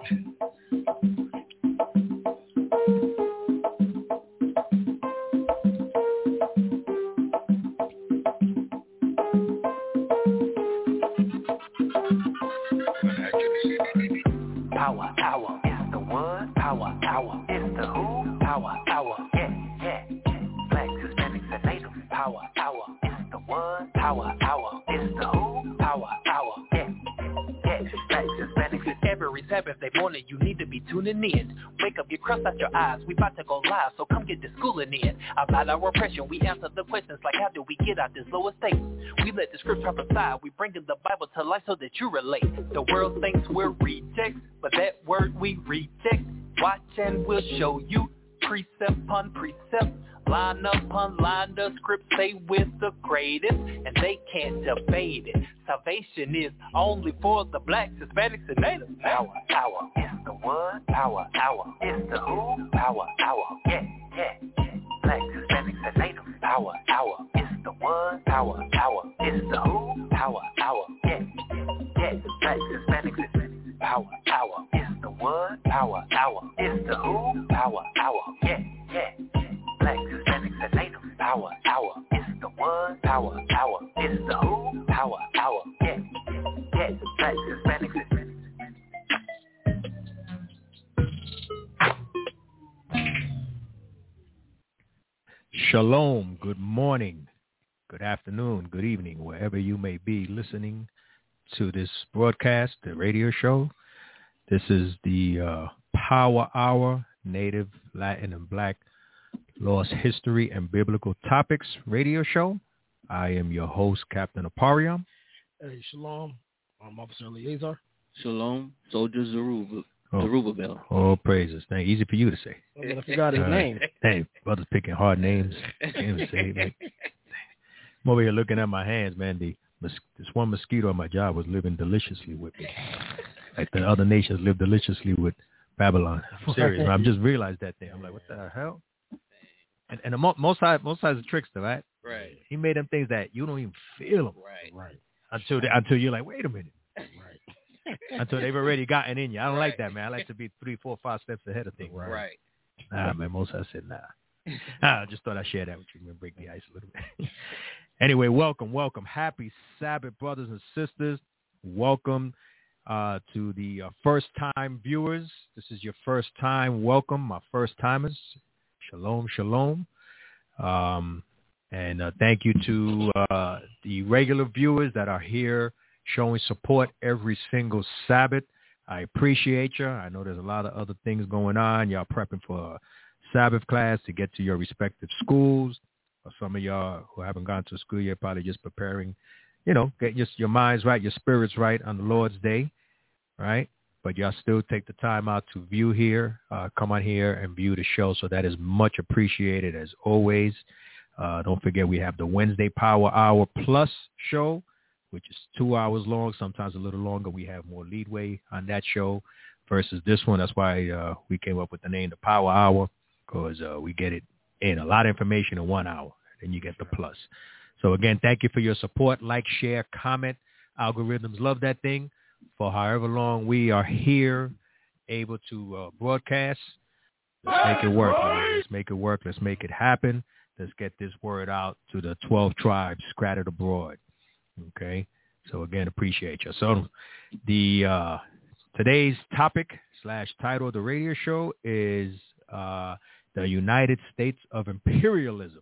Power Hour is the one. Power Hour is the who. Power Hour, yeah. Black, Hispanics, and Native. Power Hour is the one. Power Hour is the who. Power Hour, yeah. Black, Hispanics. Every Saturday morning you need to be tuning in. Wake up, get crust out your eyes. We about to go live, so come get the schooling in. About our oppression, we answer the questions like how do we get out this lower state? We let the scripture aside. We bring in the Bible to life so that you relate. The world thinks we're rejects, but that word we reject. Watch and we'll show you precept upon precept. Line upon line, the script say we're the greatest, and they can't debate it. Salvation is only for the blacks, Hispanics, and natives. Power Hour is the one. Power Hour is the who. Power Hour, yeah. Blacks, Hispanics, and natives. Power Hour is the one. Power Hour is the who. Power Hour, yeah. Blacks, Hispanics, and natives. Power Hour is the one. Power Hour is the who. Power Hour, yeah. Blacks, Hispanics, and natives. Power Hour is the one. Power Hour is the who. Power Hour, yeah. Blacks, Hispanics, and natives. Shalom, good morning, good afternoon, good evening, wherever you may be listening to this broadcast, the radio show. This is the Power Hour, Native, Latin, and Black Lost History and Biblical Topics radio show. I am your host, Captain Apariam. Hey, shalom. I'm Officer Eleazar. Shalom, Soldier Zerubbabel. Oh, praises. Now, easy for you to say. I forgot his name. Hey, brothers picking hard names. Can't even say it. I'm over here looking at my hands, man. This one mosquito on my job was living deliciously with me. Like the other nations live deliciously with Babylon. I'm serious. Man. I just realized that thing. I'm like, what the hell? And the most side's a trickster, right? Right. He made them things that you don't even feel them. Right. Until you're like, wait a minute. Right. Until they've already gotten in you. I don't like that, man. I like to be 3, 4, 5 steps ahead of things. Right. Nah, man. Moses said nah. I just thought I'd share that with you and break the ice a little bit. Anyway, welcome. Happy Sabbath, brothers and sisters. Welcome to the first-time viewers. This is your first time. Welcome, my first-timers. Shalom. And thank you to the regular viewers that are here showing support every single Sabbath. I appreciate you. I know there's a lot of other things going on. Y'all prepping for a Sabbath class to get to your respective schools. Or some of y'all who haven't gone to school yet probably just preparing, get your minds right, your spirits right on the Lord's Day, right? But y'all still take the time out to view here, come on here and view the show. So that is much appreciated as always. Don't forget we have the Wednesday Power Hour Plus show, which is 2 hours long, sometimes a little longer. We have more leadway on that show versus this one. That's why we came up with the name the Power Hour, because we get it in a lot of information in 1 hour, and you get the plus. So again, thank you for your support. Like, share, comment. Algorithms love that thing. For however long we are here, able to broadcast, let's make it work, man. Let's make it work. Let's make it happen. Let's get this word out to the 12 tribes scattered abroad. Okay? So again, appreciate you. So the today's topic / title of the radio show is the United States of Imperialism.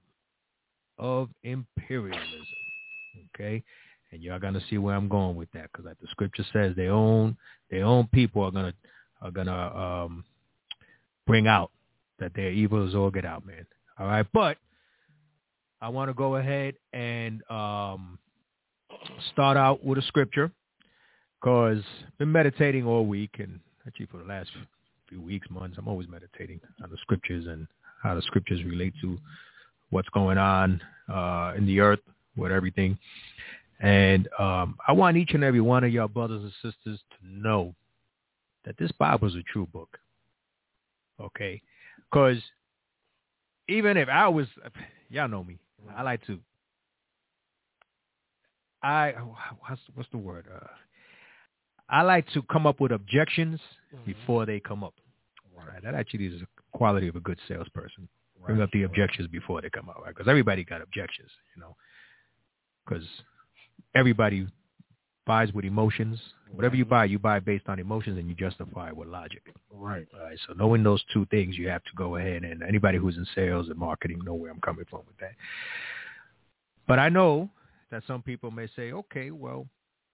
Okay? And y'all gonna see where I'm going with that, because like the scripture says, their own people are gonna bring out that their evil is all get out, man. All right, but I want to go ahead and start out with a scripture, because I've been meditating all week, and actually for the last few weeks, months, I'm always meditating on the scriptures and how the scriptures relate to what's going on in the earth with everything. And I want each and every one of y'all brothers and sisters to know that this Bible is a true book. Okay? Because even if I was, y'all know me, I like to, what's the word? I like to come up with objections before they come up. Right. That actually is a quality of a good salesperson. Bring up the objections before they come out, right? Because everybody got objections, because everybody buys with emotions. Whatever you buy based on emotions, and you justify it with logic. Right. All right. So knowing those two things, you have to go ahead, and anybody who's in sales and marketing know where I'm coming from with that. But I know that some people may say, okay, well,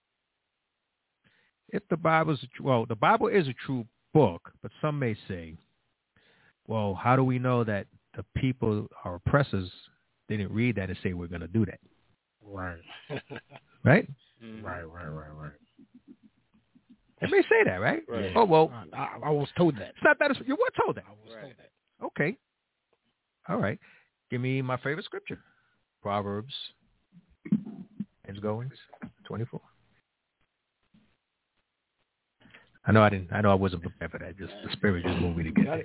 if the Bible is a true book, but some may say, well, how do we know that the people, our oppressors, didn't read that and say we're going to do that? Right. Right? Mm-hmm. Right. They may say that, right? Right. Oh, well. I was told that. It's not that. You were told that. I was told that. Okay. All right. Give me my favorite scripture. Proverbs. Ends goings. 24. I know I wasn't prepared for that. Just the spirit just moved me to get it.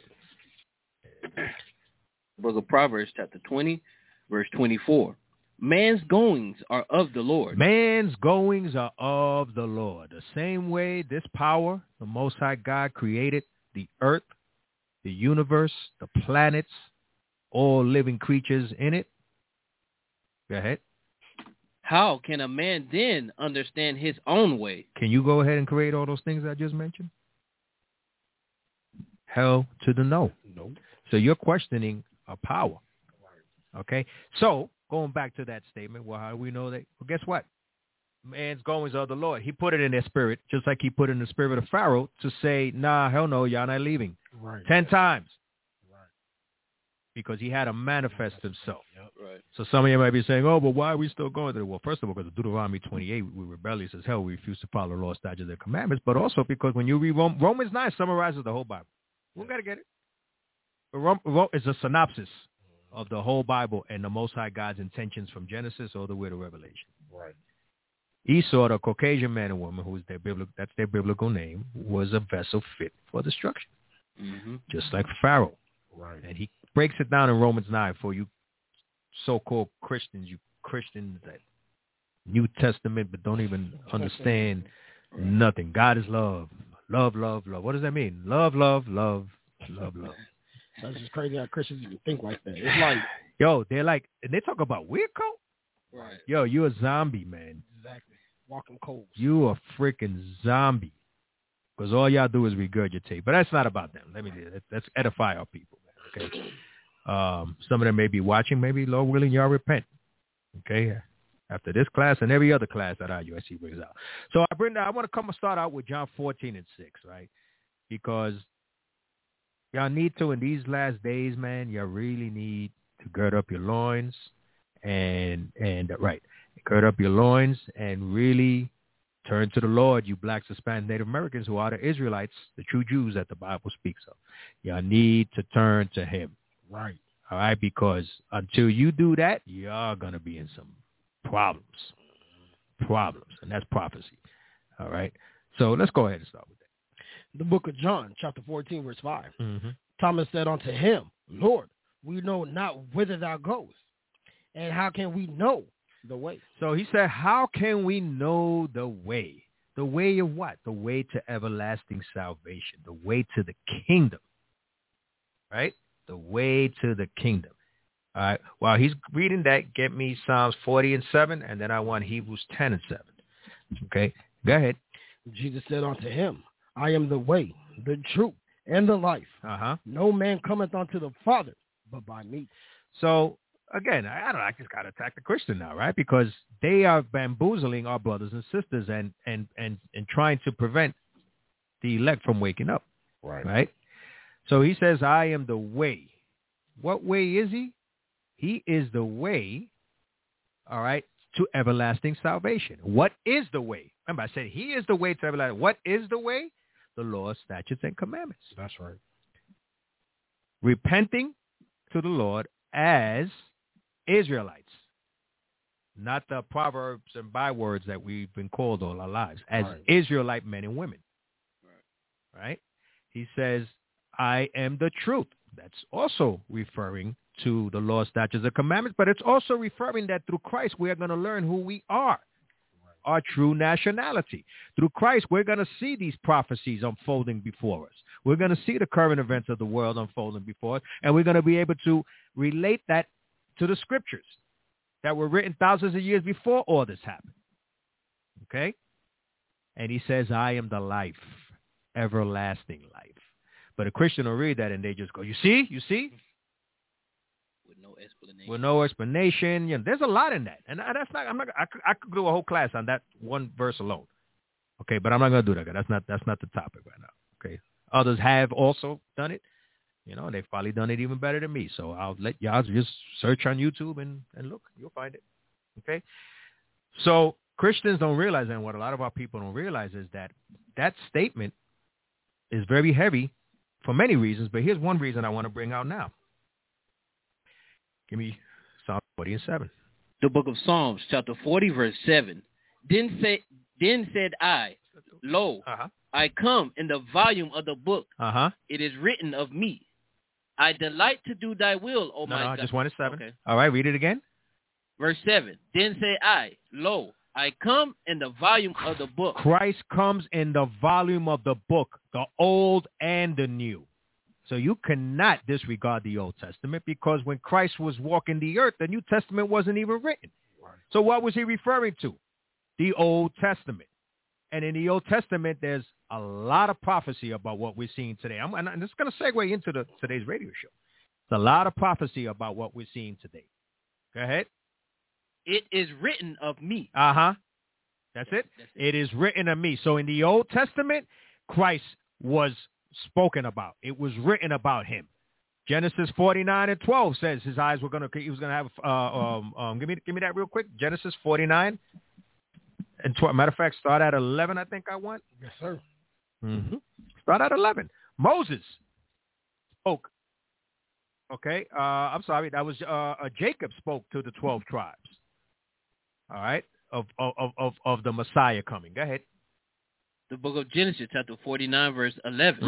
Book of Proverbs, chapter 20, verse 24. Man's goings are of the Lord. Man's goings are of the Lord. The same way this power, the Most High God, created the earth, the universe, the planets, all living creatures in it. Go ahead. How can a man then understand his own way? Can you go ahead and create all those things I just mentioned? Hell to the no. No. So you're questioning a power. Okay? So, going back to that statement, well, how do we know that? Well, guess what? Man's goings are of the Lord. He put it in their spirit, just like he put it in the spirit of Pharaoh to say, nah, hell no, y'all not leaving. Right. 10 times. Right. Because he had to manifest himself. Yep. Right. So some of you might be saying, oh, but why are we still going to it? Well, first of all, because of Deuteronomy 28, we're rebellious as hell. We refuse to follow the law, statutes, and commandments. But also because when you read Romans 9 summarizes the whole Bible. We got to get it. It's a synopsis of the whole Bible and the Most High God's intentions from Genesis all the way to Revelation. Right. Esau, the Caucasian man and woman, that's their biblical name, was a vessel fit for destruction, just like Pharaoh. Right. And he breaks it down in Romans 9 for you so-called Christians, that New Testament, but don't even understand nothing. God is love. Love, love, love. What does that mean? Love, love, love, love, love. That's just crazy how Christians even think like that. It's like, yo, they're like, and they talk about weird cult. Right. Yo, you a zombie, man. Exactly. Walking cold. You a freaking zombie. Because all y'all do is regurgitate. But that's not about them. Let's edify our people, man. Okay. Some of them may be watching. Maybe, Lord willing, y'all repent. Okay. After this class and every other class that IUIC brings out. So I want to start out with John 14 and 6, right? Because y'all need to, in these last days, man, y'all really need to gird up your loins gird up your loins and really turn to the Lord, you blacks, Hispanic, Native Americans who are the Israelites, the true Jews that the Bible speaks of. Y'all need to turn to him. Right. All right, because until you do that, y'all going to be in some problems, and that's prophecy. All right. So let's go ahead and start with that. The book of John, chapter 14, verse 5. Mm-hmm. Thomas said unto him, Lord, we know not whither thou goest, and how can we know the way? So he said, how can we know the way? The way of what? The way to everlasting salvation, the way to the kingdom, right? The way to the kingdom. All right. While he's reading that, get me Psalms 40 and 7, and then I want Hebrews 10 and 7. Okay. Go ahead. Jesus said unto him, I am the way, the truth, and the life. No man cometh unto the Father but by me. So, again, I just got to attack the Christian now, right? Because they are bamboozling our brothers and sisters and trying to prevent the elect from waking up. Right? So he says, I am the way. What way is he? He is the way, all right, to everlasting salvation. What is the way? Remember, I said he is the way to everlasting. What is the way? The law, statutes, and commandments. That's right. Repenting to the Lord as Israelites, not the proverbs and bywords that we've been called all our lives, as Israelite men and women. Right? He says, I am the truth. That's also referring to the law, statutes, and commandments, but it's also referring that through Christ we are going to learn who we are. our true nationality. Through Christ, we're going to see these prophecies unfolding before us. We're going to see the current events of the world unfolding before us, and we're going to be able to relate that to the scriptures that were written thousands of years before all this happened. Okay? And he says, I am the life, everlasting life. But a Christian will read that and they just go, you see? With no explanation. You know, there's a lot in that. And that's not, I could do a whole class on that one verse alone. Okay, but I'm not going to do that. That's not the topic right now. Okay. Others have also done it. You know, they've probably done it even better than me. So I'll let y'all just search on YouTube and look. You'll find it. Okay? So Christians don't realize, and what a lot of our people don't realize is that statement is very heavy for many reasons, but here's one reason I want to bring out now. Give me Psalm 40 and 7. The book of Psalms, chapter 40, verse 7. Then said I, lo, I come in the volume of the book. It is written of me. I delight to do thy will, O my God. Just 1 and 7. Okay. All right, read it again. Verse 7. Then say I, lo, I come in the volume of the book. Christ comes in the volume of the book, the old and the new. So you cannot disregard the Old Testament, because when Christ was walking the earth, the New Testament wasn't even written. So what was he referring to? The Old Testament. And in the Old Testament, there's a lot of prophecy about what we're seeing today. And this is going to segue into today's radio show. There's a lot of prophecy about what we're seeing today. Go ahead. It is written of me. That's it. It is written of me. So in the Old Testament, Christ was spoken about. It was written about him. Genesis 49 and 12 says he was going to have, give me that real quick. Genesis 49 and 12. Matter of fact, start at 11, I think I want. Yes, sir. Start at 11. Moses spoke. Okay. I'm sorry. That was Jacob spoke to the 12 tribes. All right. Of the Messiah coming. Go ahead. The book of Genesis, chapter 49, verse 11.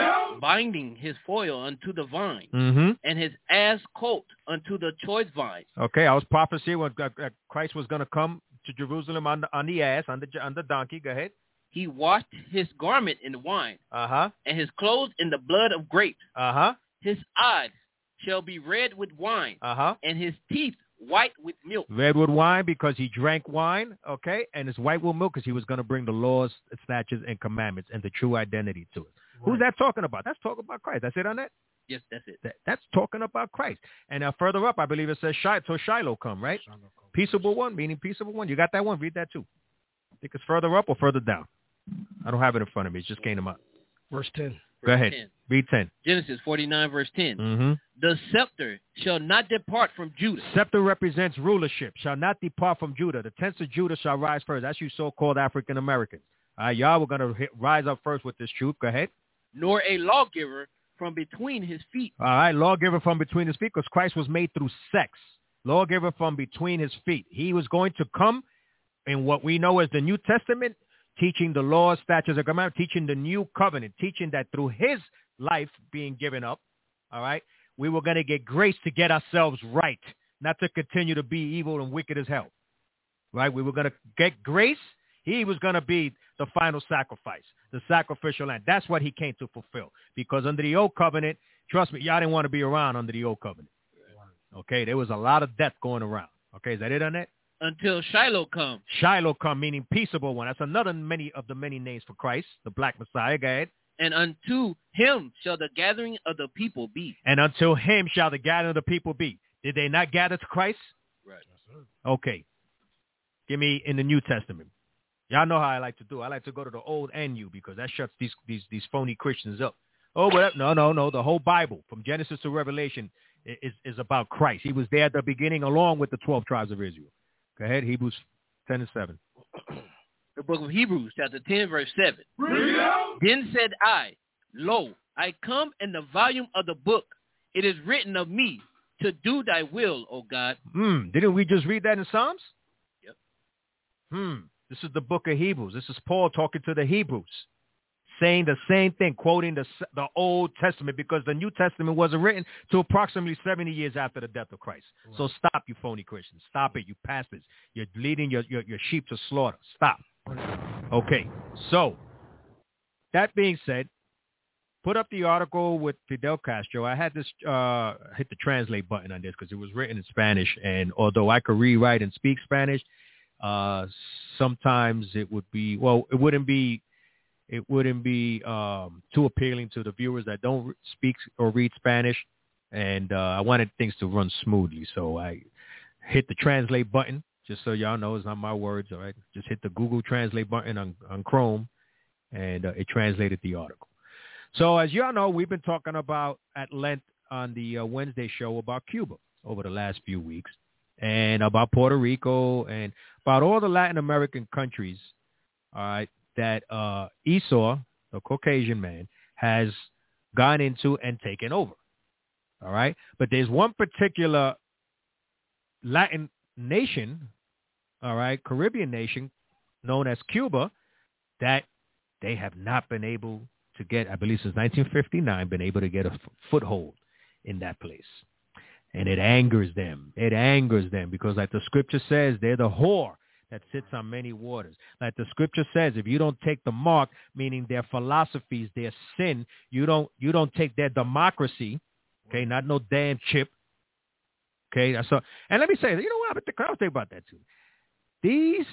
Binding his foal unto the vine, and his ass colt unto the choice vine. Okay, I was prophesying when Christ was going to come to Jerusalem on the ass, on the donkey. Go ahead. He washed his garment in wine, and his clothes in the blood of grapes. His eyes shall be red with wine, and his teeth white with milk. Red with wine because he drank wine, okay, and it's white with milk because he was going to bring the laws, statutes, and commandments and the true identity to it. Right. Who's that talking about? That's talking about Christ. That's it on that? Yes, that's it. That's talking about Christ. And further up, I believe it says Shiloh come, right? Peaceable one, meaning peaceable one. You got that one? Read that too. I think it's further up or further down. I don't have it in front of me. It just came to mind. Verse 10. Go ahead. 10. Read 10. Genesis 49, verse 10. The scepter shall not depart from Judah. Scepter represents rulership. Shall not depart from Judah. The tents of Judah shall rise first. That's you so-called African Americans. All right, y'all, we're going to rise up first with this truth. Go ahead. Nor a lawgiver from between his feet. All right, lawgiver from between his feet, because Christ was made through sex. Lawgiver from between his feet. He was going to come in what we know as the New Testament, teaching the laws, statutes, and commandments, teaching the new covenant, teaching that through his life being given up, all right, we were going to get grace to get ourselves right, not to continue to be evil and wicked as hell, right? We were going to get grace. He was going to be the final sacrifice, the sacrificial lamb. That's what he came to fulfill, because under the old covenant, trust me, y'all didn't want to be around under the old covenant. Okay, there was a lot of death going around. Okay, is that it on that? Until Shiloh come. Shiloh come, meaning peaceable one. That's another many of the many names for Christ, the black Messiah. Go ahead. And unto him shall the gathering of the people be. And until him shall the gathering of the people be. Did they not gather to Christ? Right. Okay. Give me in the New Testament. Y'all know how I like to do. I like to go to the old and new, because that shuts these phony Christians up. Oh, but no. The whole Bible from Genesis to Revelation is about Christ. He was there at the beginning along with the 12 tribes of Israel. Go ahead, Hebrews 10 and 7. The book of Hebrews, chapter 10, verse 7. Then said I, lo, I come in the volume of the book. It is written of me to do thy will, O God. Didn't we just read that in Psalms? Yep. This is the book of Hebrews. This is Paul talking to the Hebrews, saying the same thing, quoting the Old Testament, because the New Testament wasn't written till approximately 70 years after the death of Christ. Right. So stop, you phony Christians. Stop it, you pastors. You're leading your sheep to slaughter. Stop. Okay, so that being said, put up the article with Fidel Castro. I had this hit the translate button on this because it was written in Spanish, and although I could rewrite and speak Spanish, sometimes it would be, well, it wouldn't be too appealing to the viewers that don't speak or read Spanish, and I wanted things to run smoothly, so I hit the translate button. Just so y'all know, it's not my words, all right? Just hit the Google Translate button on Chrome, and it translated the article. So as y'all know, we've been talking about at length on the Wednesday show about Cuba over the last few weeks, and about Puerto Rico, and about all the Latin American countries, all right, that Esau, the Caucasian man, has gone into and taken over, all right? But there's one particular Latin nation, all right, Caribbean nation, known as Cuba, that they have not been able to get, I believe since 1959, been able to get a foothold in that place. And it angers them. It angers them because, like the scripture says, they're the whore that sits on many waters. Like the scripture says, if you don't take the mark, meaning their philosophies, their sin, you don't take their democracy, okay, not no damn chip. Okay, so, and let me say, you know what, I was thinking about that too. These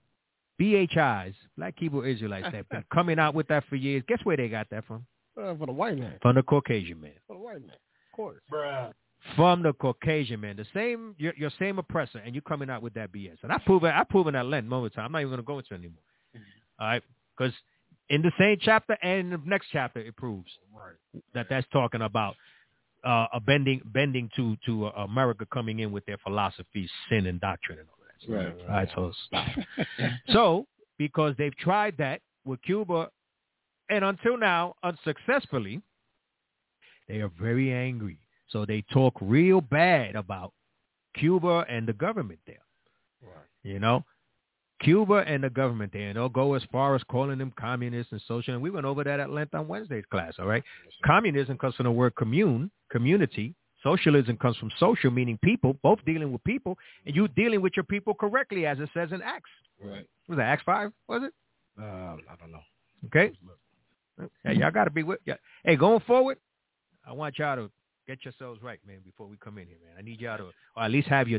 BHIs, Black Hebrew Israelites, that have been coming out with that for years. Guess where they got that from? For the white man. From the Caucasian man. For the white man, of course. Bruh. From the Caucasian man, the same, your same oppressor, and you coming out with that BS. And I've proven that length moment time. I'm not even going to go into it anymore. All right, because in the same chapter and in the next chapter, it proves that's talking about a bending to America coming in with their philosophy, sin, and doctrine and all that. Right. All right, so stop. So, because they've tried that with Cuba, and until now, unsuccessfully, they are very angry. So they talk real bad about Cuba and the government there. Right. You know, Cuba and the government there. And they'll go as far as calling them communists and social. And we went over that at length on Wednesday's class, all right? Communism comes from the word community. Socialism comes from social, meaning people, both dealing with people, and you dealing with your people correctly, as it says in Acts. Right. Was it Acts 5, was it? I don't know. Okay. Hey, y'all got to be with you. Hey, going forward, I want y'all to get yourselves right, man, before we come in here, man. I need y'all to, or at least have your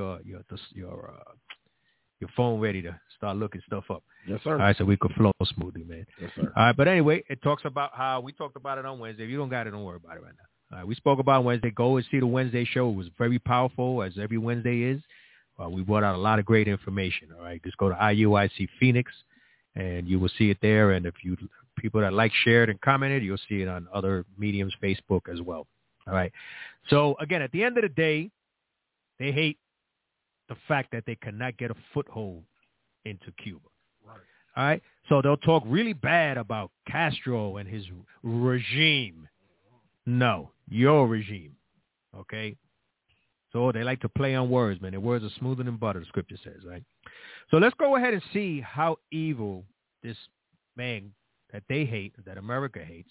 phone ready to start looking stuff up. Yes, sir. All right, so we could flow smoothly, man. Yes, sir. All right, but anyway, it talks about how we talked about it on Wednesday. If you don't got it, don't worry about it right now. All right, we spoke about Wednesday. Go and see the Wednesday show. It was very powerful, as every Wednesday is. We brought out a lot of great information. All right, just go to IUIC Phoenix, and you will see it there. And if you people that like, shared, and commented, you'll see it on other mediums, Facebook as well. All right. So, again, at the end of the day, they hate the fact that they cannot get a foothold into Cuba. Right. All right. So they'll talk really bad about Castro and his regime. No, your regime. Okay. So they like to play on words, man. Their words are smoother than butter, the scripture says, right? So let's go ahead and see how evil this man that they hate, that America hates,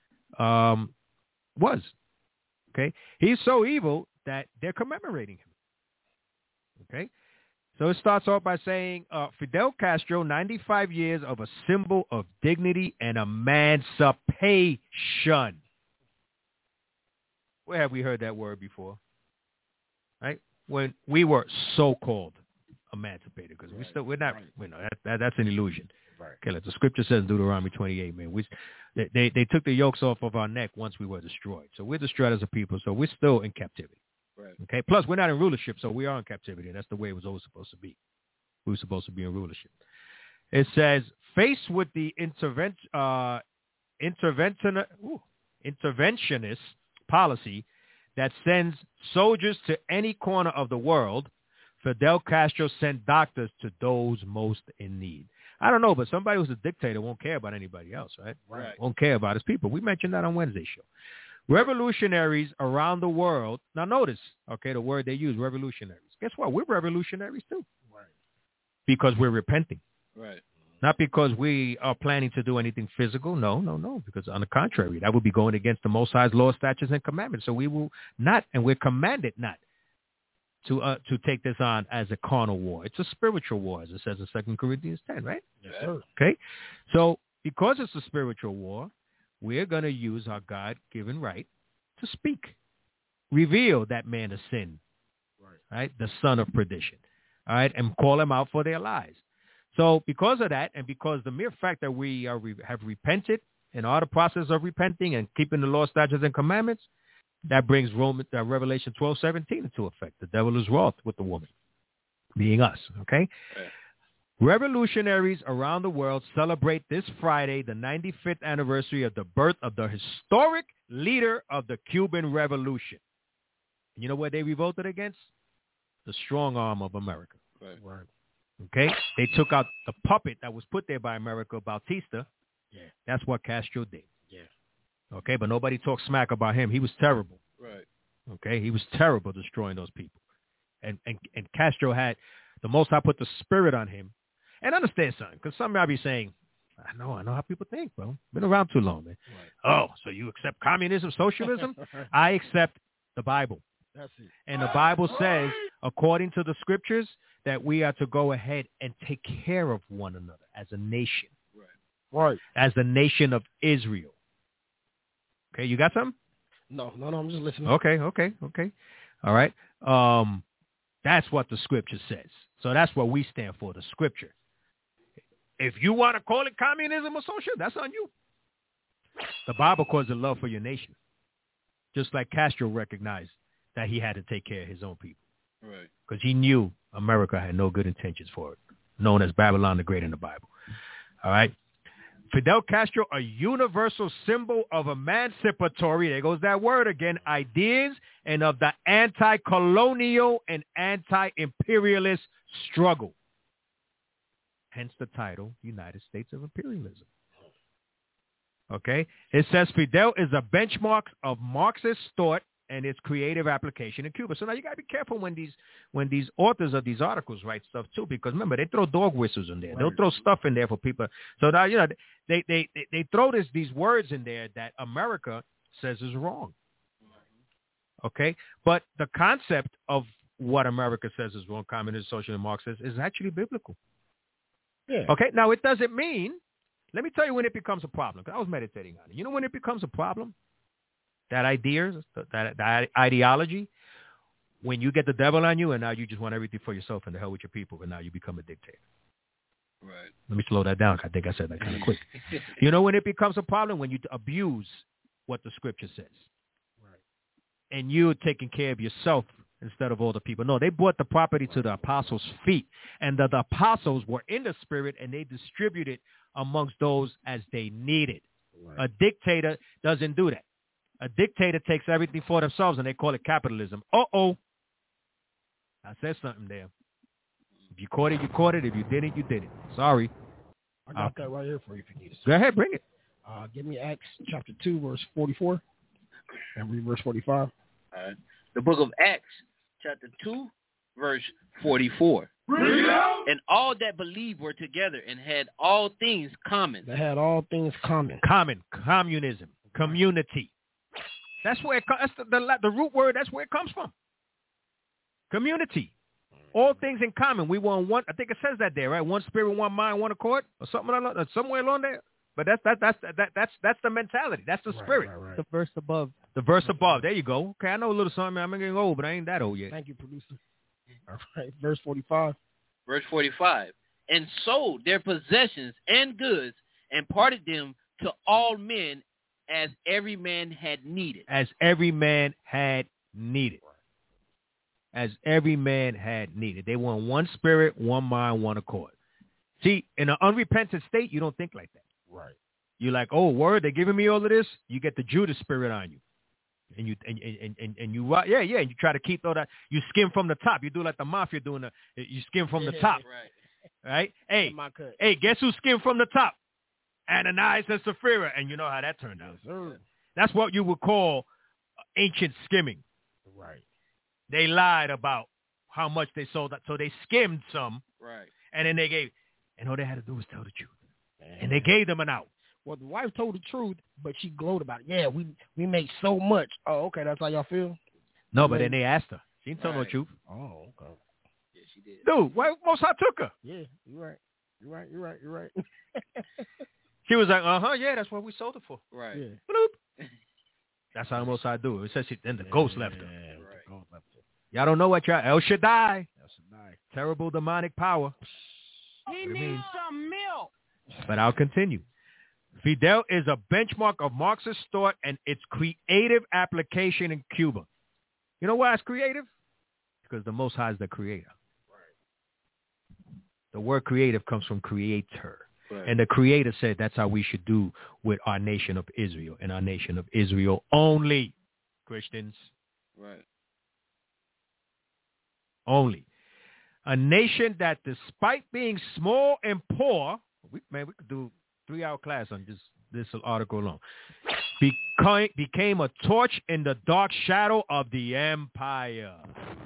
was. Okay. He's so evil that they're commemorating him. Okay. So it starts off by saying, Fidel Castro, 95 years of a symbol of dignity and emancipation. Where have we heard that word before? Right? When we were so-called emancipated, because we're not, you know, that's an illusion. Right. Okay, like the scripture says in Deuteronomy 28, man. They took the yokes off of our neck once we were destroyed. So we're destroyed as a people, so we're still in captivity. Right. Okay. Plus, we're not in rulership, so we are in captivity, and that's the way it was always supposed to be. We were supposed to be in rulership. It says, faced with the interventionist policy that sends soldiers to any corner of the world, Fidel Castro sent doctors to those most in need. I don't know, but somebody who's a dictator won't care about anybody else, right? Right. Won't care about his people. We mentioned that on Wednesday's show. Revolutionaries around the world. Now notice, okay, the word they use, revolutionaries. Guess what? We're revolutionaries too. Right. Because we're repenting. Right. Not because we are planning to do anything physical. No. Because on the contrary, that would be going against the Most High's law, statutes, and commandments. So we will not, and we're commanded not to take this on as a carnal war. It's a spiritual war, as it says in 2 Corinthians 10, right? Yes, sir. Okay. So because it's a spiritual war, we're going to use our God-given right to speak, reveal that man of sin, right? The son of perdition, all right, and call him out for their lies. So because of that, and because the mere fact that we have repented and are the process of repenting and keeping the law, statutes, and commandments, that brings Revelation 12:17 into effect. The devil is wroth with the woman, being us, okay? Right. Revolutionaries around the world celebrate this Friday the 95th anniversary of the birth of the historic leader of the Cuban Revolution. You know what they revolted against? The strong arm of America. Right. Okay? They took out the puppet that was put there by America, Bautista. Yeah. That's what Castro did. Yeah. Okay? But nobody talks smack about him. He was terrible. Right. Okay? He was terrible destroying those people. And Castro had, the Most High put the spirit on him. And understand something, because some might be saying, I know how people think, bro. Been around too long, man. Right. Oh, so you accept communism, socialism? I accept the Bible. That's it. And the Bible says, according to the scriptures, that we are to go ahead and take care of one another as a nation. Right. As the nation of Israel. Okay, you got something? No, I'm just listening. Okay. All right. That's what the scripture says. So that's what we stand for, the scripture. If you want to call it communism or socialism, that's on you. The Bible calls it love for your nation. Just like Castro recognized that he had to take care of his own people. Right. Because he knew America had no good intentions for it, known as Babylon the Great in the Bible. All right. Fidel Castro, a universal symbol of emancipatory, there goes that word again, ideas, and of the anti-colonial and anti-imperialist struggle. Hence the title, United States of Imperialism. Okay? It says Fidel is a benchmark of Marxist thought and its creative application in Cuba. So now you got to be careful when these authors of these articles write stuff too, because remember, they throw dog whistles in there. Right. They'll throw stuff in there for people. So now, you know, they throw these words in there that America says is wrong. Okay? But the concept of what America says is wrong, communist, social, and Marxist, is actually biblical. Yeah. Okay? Now, it doesn't mean, let me tell you when it becomes a problem, because I was meditating on it. You know when it becomes a problem? That idea, that ideology, when you get the devil on you and now you just want everything for yourself and the hell with your people, and now you become a dictator. Right. Let me slow that down. I think I said that kind of quick. You know when it becomes a problem? When you abuse what the scripture says. Right. And you're taking care of yourself instead of all the people. No, they brought the property to the apostles' feet, and the apostles were in the spirit, and they distributed amongst those as they needed. Right. A dictator doesn't do that. A dictator takes everything for themselves, and they call it capitalism. Uh-oh. I said something there. If you caught it, you caught it. If you didn't, you didn't. Sorry. I got that right here for you if you need it. Go ahead, bring it. Give me Acts chapter 2, verse 44, and read verse 45. The book of Acts, chapter 2, verse 44. And all that believed were together and had all things common. They had all things common. Common. Communism. Community. That's where that's the root word. That's where it comes from. Community. All things in common. We want one. I think it says that there, right? One spirit, one mind, one accord, or something along, somewhere along there. But that's the mentality. That's the spirit. Right. The verse above. The verse above. There you go. Okay, I know a little something. I'm getting old, but I ain't that old yet. Thank you, producer. All right, verse 45. Verse 45. And sold their possessions and goods and parted them to all men as every man had needed. As every man had needed. As every man had needed. They want one spirit, one mind, one accord. See, in an unrepentant state, you don't think like that. Right. You're like, oh, word, they're giving me all of this. You get the Judas spirit on you. And you and you try to keep all that. You skim from the top. You do like the mafia doing you skim from the top. Right? Hey, guess who skimmed from the top? Ananias and Sapphira, and you know how that turned out. Yes, that's what you would call ancient skimming. Right. They lied about how much they sold, so they skimmed some. Right. And then they gave And all they had to do was tell the truth. And they gave them an out. Well, the wife told the truth, but she glowed about it. Yeah, we make so much. Oh, okay, that's how y'all feel? No, but then they asked her. She didn't tell no truth. Oh, okay. Yeah, she did. Dude, why Most High took her? Yeah, you're right. She was like, yeah, that's what we sold it for. Right. Yeah. Bloop. That's how the Most High do it. It says then the ghost left her. Right. The ghost left her. Y'all don't know what y'all El Shaddai. El Shaddai. Terrible demonic power. He needs some milk. But I'll continue. Fidel is a benchmark of Marxist thought and its creative application in Cuba. You know why it's creative? Because the Most High is the creator. Right. The word creative comes from creator. Right. And the creator said that's how we should do with our nation of Israel and our nation of Israel only. Christians. Right. Only. A nation that despite being small and poor, we could do 3-hour class on this article alone, became a torch in the dark shadow of the empire.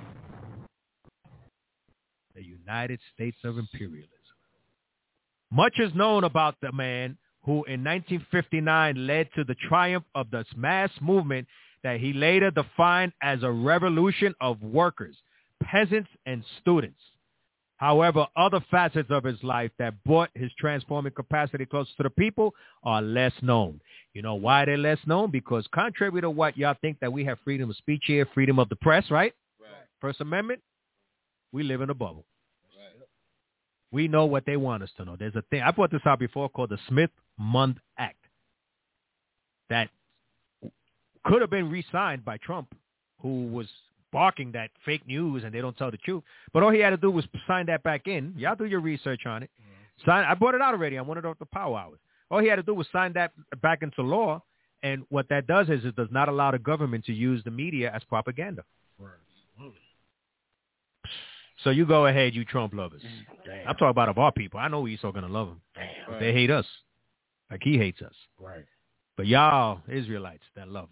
The United States of Imperialism. Much is known about the man who in 1959 led to the triumph of the mass movement that he later defined as a revolution of workers, peasants, and students. However, other facets of his life that brought his transforming capacity closer to the people are less known. You know why they're less known? Because contrary to what y'all think that we have freedom of speech here, freedom of the press, right? First Amendment, we live in a bubble. Right. We know what they want us to know. There's a thing, I brought this out before, called the Smith-Mundt Act that could have been re-signed by Trump, who was barking that fake news and they don't tell the truth. But all he had to do was sign that back in. Y'all do your research on it. I brought it out already on one of the Power Hours. All he had to do was sign that back into law. And what that does is it does not allow the government to use the media as propaganda. Right. So you go ahead, you Trump lovers. Damn. I'm talking about of our people. I know Esau going to love him. Damn. Right. They hate us like he hates us. Right. But y'all Israelites that love him.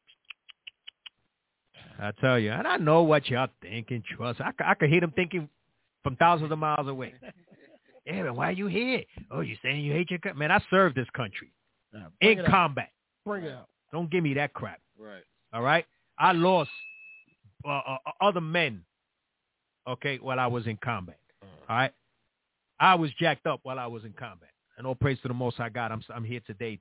I tell you, and I know what y'all thinking, trust. I could hear them thinking from thousands of miles away. Yeah, man, why are you here? Oh, you saying you hate your country? Man, I served this country in combat. Bring it out. Don't give me that crap. Right. All right? I lost other men, okay, while I was in combat. All right? I was jacked up while I was in combat. And all praise to the Most High God, I'm here today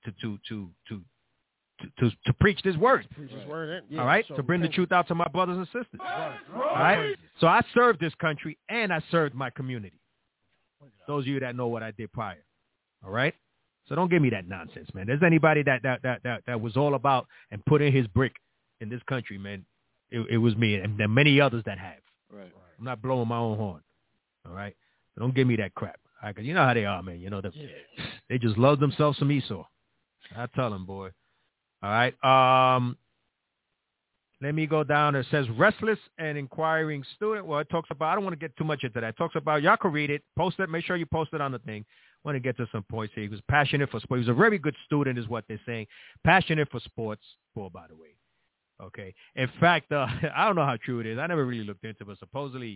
to preach this word. Yeah, all right? So to bring the truth out to my brothers and sisters. Right. All right? So I served this country and I served my community. Those of you that know what I did prior. All right? So don't give me that nonsense, man. There's anybody that was all about and put in his brick in this country, man. It was me and there are many others that have. Right. I'm not blowing my own horn. All right? So don't give me that crap. All right? 'Cause you know how they are, man. You know, they just love themselves some Esau. I tell them, boy. All right. Let me go down. It says restless and inquiring student. Well, it talks about, I don't want to get too much into that. It talks about, y'all can read it. Post it. Make sure you post it on the thing. I want to get to some points here. He was passionate for sports. He was a very good student is what they're saying. Passionate for sports. Poor, by the way. Okay. In fact, I don't know how true it is. I never really looked into it, but supposedly,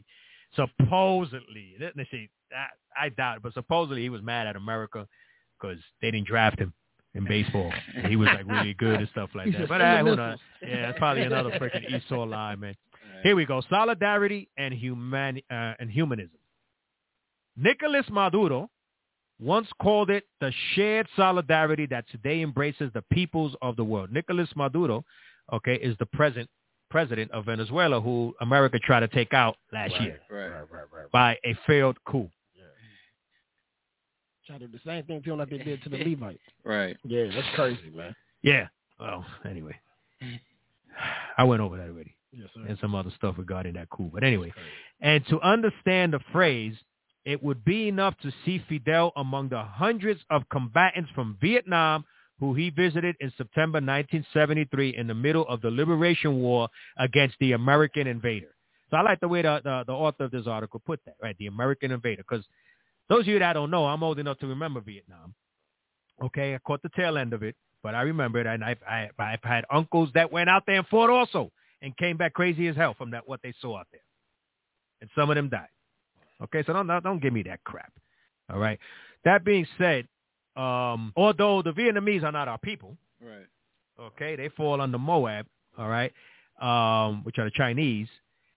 let's see, I doubt it, but supposedly he was mad at America because they didn't draft him in baseball. He was like really good and stuff like that. But who knows? Yeah, it's probably another freaking Esau lie, man. Right. Here we go. Solidarity and humanism. Nicolas Maduro once called it the shared solidarity that today embraces the peoples of the world. Nicolas Maduro, okay, is the president of Venezuela, who America tried to take out last year by a failed coup. Try to do the same thing to him like they did to the Levites. Right. Yeah, that's crazy, man. Yeah. Well, anyway. I went over that already. Yes, sir. And some other stuff regarding that coup. But anyway. And to understand the phrase, it would be enough to see Fidel among the hundreds of combatants from Vietnam who he visited in September 1973 in the middle of the Liberation War against the American invader. So I like the way the author of this article put that, right? The American invader. Because those of you that don't know, I'm old enough to remember Vietnam. Okay, I caught the tail end of it, but I remember it, and I've had uncles that went out there and fought also and came back crazy as hell from what they saw out there. And some of them died. Okay, so don't give me that crap. All right. That being said, although the Vietnamese are not our people, right? Okay, they fall under Moab. All right, which are the Chinese.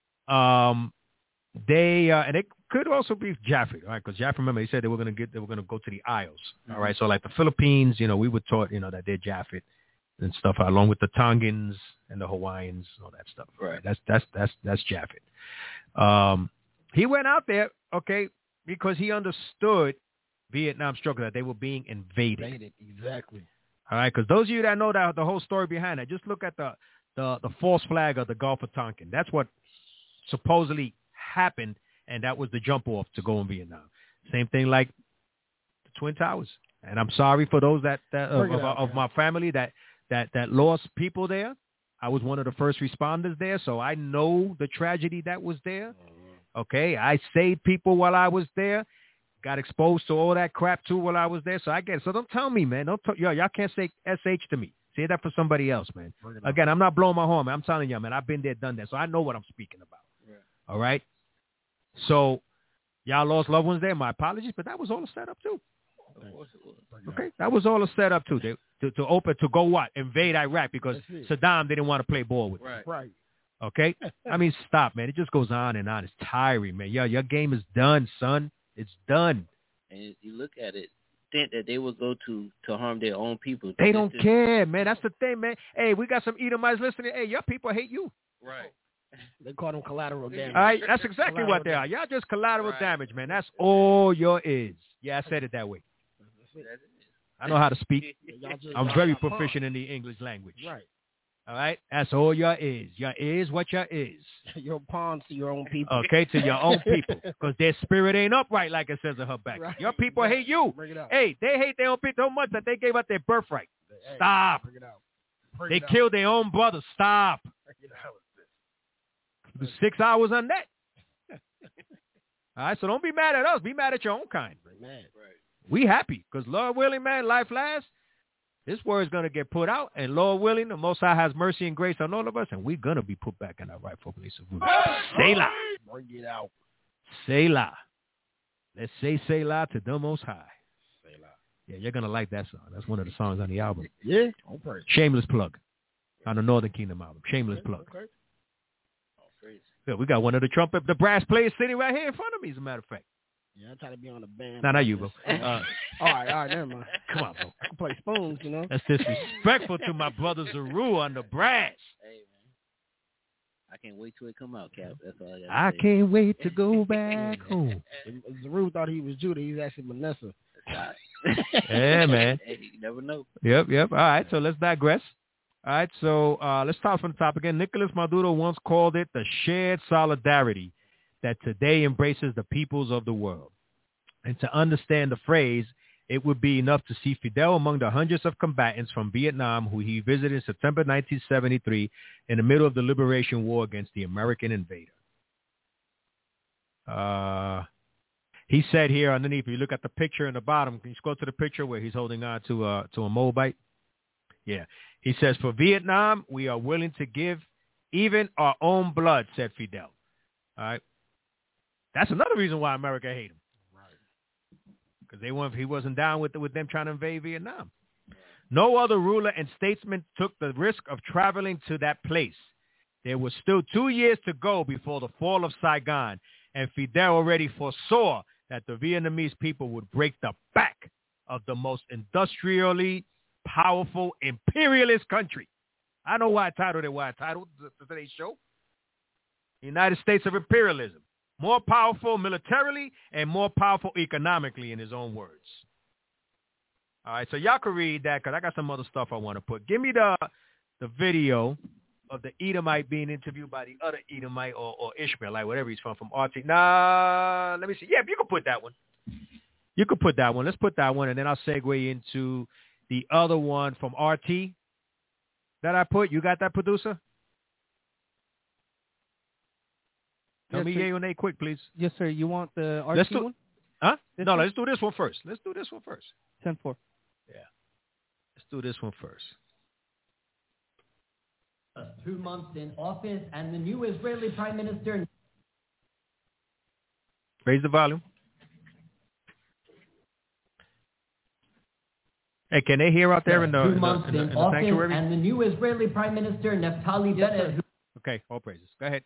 They and it could also be Jaffet, all right? Because Jaffet, remember, he said they were going to go to the Isles. All right, so like the Philippines, we were taught, that they're Jaffet and stuff, along with the Tongans and the Hawaiians, all that stuff. Right. That's Jaffet. He went out there, okay, because he understood Vietnam struggle, that they were being invaded. Exactly. All right, because those of you that know the whole story behind it, just look at the false flag of the Gulf of Tonkin. That's what supposedly happened, and that was the jump off to go in Vietnam. Same thing like the Twin Towers. And I'm sorry for those of my family that lost people there. I was one of the first responders there, so I know the tragedy that was there. Okay, I saved people while I was there. Got exposed to all that crap too while I was there, so I get it. So don't tell me, man. Y'all can't say SH to me. Say that for somebody else, man. Again, I'm not blowing my horn, man. I'm telling you, man. I've been there, done that, so I know what I'm speaking about. Yeah. All right. So y'all lost loved ones there. My apologies, but that was all a setup too. Okay, that was all a setup too. To go what? Invade Iraq because Saddam didn't want to play ball with them. Right. Okay. I mean, stop, man. It just goes on and on. It's tiring, man. Your game is done, son. It's done. And you look at it, think that they would go to harm their own people. They don't care, man. That's the thing, man. Hey, we got some Edomites listening. Hey, your people hate you. Right. They call them collateral damage. All right, that's exactly what they are. Y'all just collateral damage, man. That's all your is. Yeah, I said it that way. I know how to speak. I'm very proficient in the English language. Right. All right? That's all your is. Your is what your is. Your pawns to your own people. Okay, to your own people. Because their spirit ain't upright like it says in Habakkuk. Right. Your people hate you. Hey, they hate their own people so much that they gave up their birthright. Stop. They killed their own brothers. Stop. 6 hours on that. All right, so don't be mad at us. Be mad at your own kind. Right. We happy because Lord willing, man, life lasts. This word is going to get put out, and Lord willing, the Most High has mercy and grace on all of us, and we're going to be put back in our rightful place of root. Selah. Bring it out. Selah. Let's say Selah to the Most High. Selah. Yeah, you're going to like that song. That's one of the songs on the album. Yeah? Shameless plug on the Northern Kingdom album. Shameless plug. Okay. Yeah, we got one of the brass players sitting right here in front of me, as a matter of fact. Yeah, I try to be on the band. Not you, bro. All right, never mind. Come on, bro. I can play spoons, That's disrespectful to my brother Zaru on the brass. Hey, man. I can't wait till it come out, Cap. That's all I got. I can't wait to go back home. Zaru thought he was Judah. He's actually Manasseh. Yeah, man. Hey, you never know. Yep. All right, so let's digress. All right, so let's start from the top again. Nicolas Maduro once called it the shared solidarity that today embraces the peoples of the world. And to understand the phrase, it would be enough to see Fidel among the hundreds of combatants from Vietnam who he visited in September 1973 in the middle of the liberation war against the American invader. He said here underneath, if you look at the picture in the bottom, can you scroll to the picture where he's holding on to a Moabite? Yeah. He says, for Vietnam, we are willing to give even our own blood, said Fidel. All right. That's another reason why America hated him. Because he wasn't down with them trying to invade Vietnam. No other ruler and statesman took the risk of traveling to that place. There was still 2 years to go before the fall of Saigon, and Fidel already foresaw that the Vietnamese people would break the back of the most industrially powerful imperialist country. I know why I titled today's show. United States of Imperialism. More powerful militarily and more powerful economically, in his own words. All right, so y'all can read that because I got some other stuff I want to put. Give me the video of the Edomite being interviewed by the other Edomite or Ishmaelite, whatever he's from RT. Nah, let me see. Yeah, you can put that one. You can put that one. Let's put that one, and then I'll segue into the other one from RT that I put. You got that, producer? Tell me yay or nay quick, please. Yes, sir. You want the RT one? Huh? No, let's do this one first. 10-4. Yeah. Let's do this one first. 2 months in office, and the new Israeli Prime Minister... Raise the volume. Hey, can they hear out there in the, 2 months in the office, sanctuary? and the new Israeli Prime Minister Naftali Bennett, Okay, all praises. Go ahead.